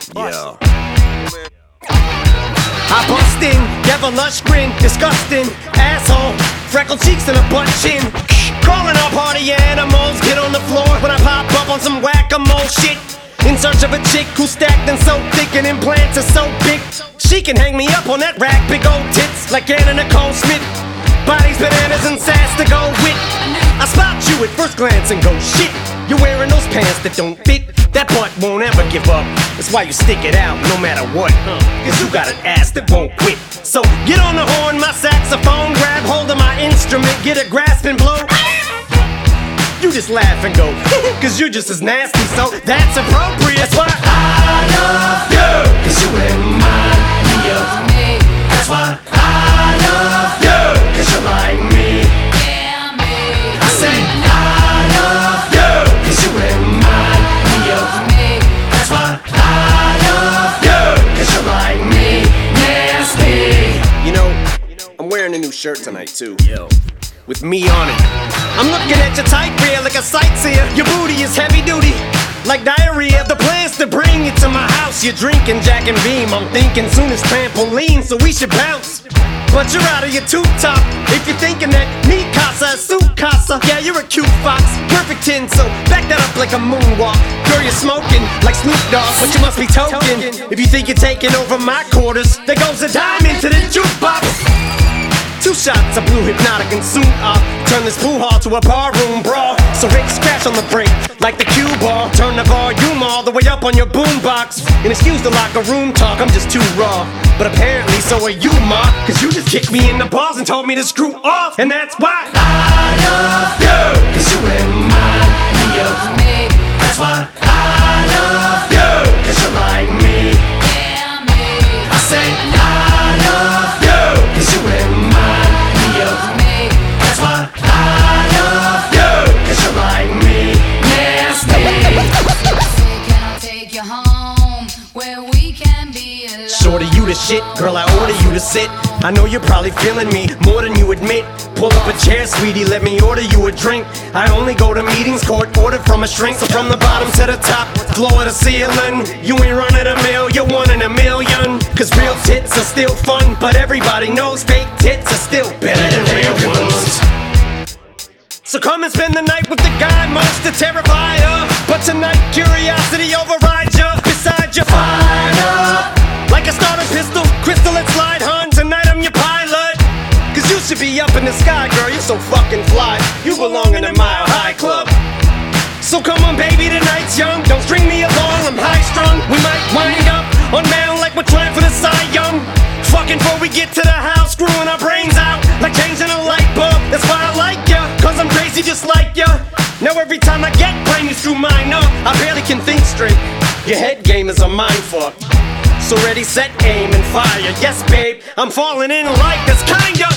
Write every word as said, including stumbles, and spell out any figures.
Yeah. I bust in, devil lush grin, disgusting asshole, freckled cheeks and a butt chin. Calling all party animals, get on the floor when I pop up on some whack-a-mole shit. In search of a chick who's stacked and so thick and implants are so big she can hang me up on that rack, big old tits like Anna Nicole Smith. Bodies, bananas, and sass to go with. I spot you at first glance and go, shit, you're wearing those pants that don't fit. That butt won't ever give up. That's why you stick it out no matter what, huh? Cause you got an ass that won't quit. So get on the horn, my saxophone, grab hold of my instrument, get a grasp and blow. You just laugh and go, cause you're just as nasty, so that's appropriate. That's why I love you, cause you remind me of me. That's why I love you, cause you're like me. Yeah, me. I say I love you, cause you remind me of me. That's why I love you, cause you're like me. Nasty. You know, I'm wearing a new shirt tonight too. Yo. With me on it. I'm looking at your tight rear like a sightseer. Your booty is heavy duty, like diarrhea. The plan's to bring you to my house. You're drinking Jack and Beam. I'm thinking soon as trampoline, so we should bounce. But you're out of your tube top if you're thinking that me casa is su casa. Yeah, you're a cute fox, perfect ten, so back that up like a moonwalk. Girl, you're smoking like Snoop Dogg, but you must be token if you think you're taking over my quarters. There goes a dime into the jukebox. Two shots of blue hypnotic and soon I'll turn this pool hall to a barroom brawl. So Rick scratch on the break like the cue ball. Turn the volume all the way up on your boombox. And excuse the locker room talk, I'm just too raw. But apparently so are you, ma, cause you just kicked me in the balls and told me to screw off. And that's why I love you, cause you remind me of me. That's why I love you, cause you're like me. Yeah, me. I say I love you, cause you remind me. That's why I love you, cause you're like me, nasty. Can I take you home, where we can be alone? Shorty, you the shit, girl, I order you to sit. I know you're probably feeling me more than you admit. Pull up a chair, sweetie, let me order you a drink. I only go to meetings, court ordered from a shrink. So from the bottom to the top, floor to the ceiling, you ain't running a mill, you're one in a million. Cause real tits are still fun, but everybody knows fake tits are still better than real ones. So come and spend the night with the guy most to terrify her. But tonight curiosity overrides you. Beside you, fire up like a starter pistol, crystal and slide, hun. Tonight I'm your pilot. Cause you should be up in the sky, girl, you're so fucking fly. You belong in a Mile High Club. So come on baby, tonight's young. Don't string me along, I'm high strung. We might wind up on mound like we're trying for the Cy Young. Fucking before we get to the house, screwing our brains out like changing a light bulb. That's why I like ya, cause I'm crazy just like ya. Now every time I get brain you screw mine up, I barely can think straight. Your head game is a mind fuck. So ready, set, aim, and fire. Yes babe, I'm falling in like this kinda.